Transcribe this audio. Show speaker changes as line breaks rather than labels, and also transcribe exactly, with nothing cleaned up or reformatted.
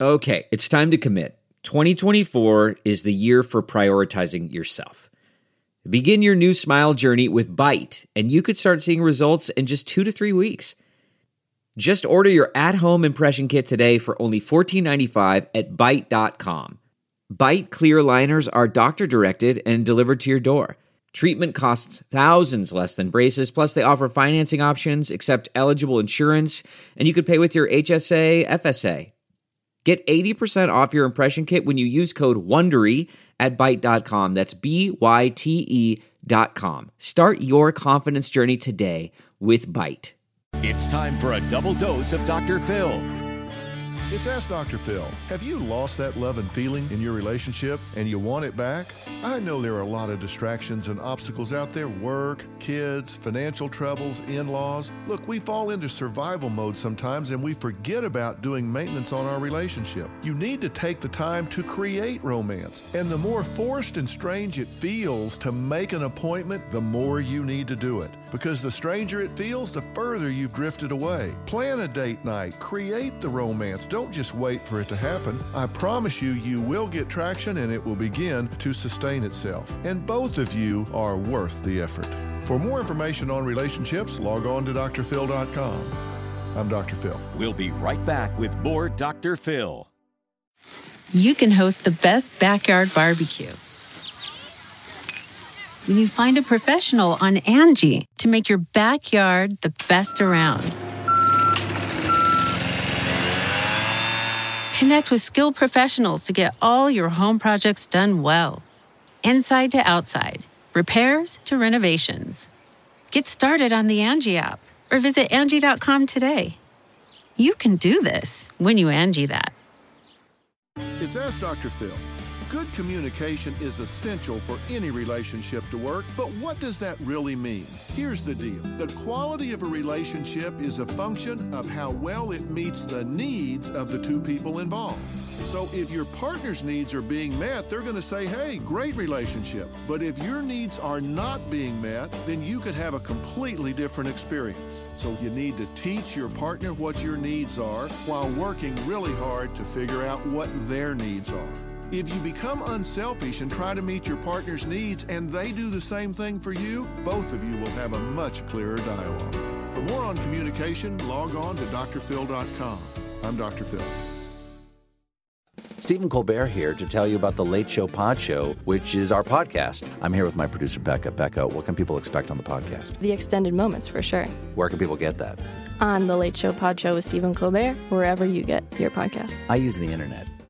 Okay, it's time to commit. twenty twenty-four is the year for prioritizing yourself. Begin your new smile journey with Byte, and you could start seeing results in just two to three weeks. Just order your at-home impression kit today for only fourteen ninety-five at byte dot com. Byte clear aligners are doctor-directed and delivered to your door. Treatment costs thousands less than braces, plus they offer financing options, accept eligible insurance, and you could pay with your H S A, F S A. Get eighty percent off your impression kit when you use code WONDERY at byte dot com. That's B Y T E dot com. Start your confidence journey today with Byte.
It's time for a double dose of Doctor Phil.
It's Ask Doctor Phil. Have you lost that love and feeling in your relationship and you want it back? I know there are a lot of distractions and obstacles out there. Work, kids, financial troubles, in-laws. Look, we fall into survival mode sometimes and we forget about doing maintenance on our relationship. You need to take the time to create romance. And the more forced and strange it feels to make an appointment, the more you need to do it. Because the stranger it feels, the further you've drifted away. Plan a date night. Create the romance. Don't just wait for it to happen. I promise you, you will get traction and it will begin to sustain itself. And both of you are worth the effort. For more information on relationships, log on to D R phil dot com. I'm Doctor Phil.
We'll be right back with more Doctor Phil.
You can host the best backyard barbecue when you find a professional on Angie to make your backyard the best around. Connect with skilled professionals to get all your home projects done well. Inside to outside, repairs to renovations. Get started on the Angie app or visit Angie dot com today. You can do this when you Angie that.
It's Ask Doctor Phil. Good communication is essential for any relationship to work, but what does that really mean? Here's the deal. The quality of a relationship is a function of how well it meets the needs of the two people involved. So if your partner's needs are being met, they're going to say, hey, great relationship. But if your needs are not being met, then you could have a completely different experience. So you need to teach your partner what your needs are while working really hard to figure out what their needs are. If you become unselfish and try to meet your partner's needs and they do the same thing for you, both of you will have a much clearer dialogue. For more on communication, log on to D R phil dot com. I'm Doctor Phil.
Stephen Colbert here to tell you about the Late Show Pod Show, which is our podcast. I'm here with my producer, Becca. Becca, what can people expect on the podcast?
The extended moments, for sure.
Where can people get that?
On the Late Show Pod Show with Stephen Colbert, wherever you get your podcasts.
I use the internet.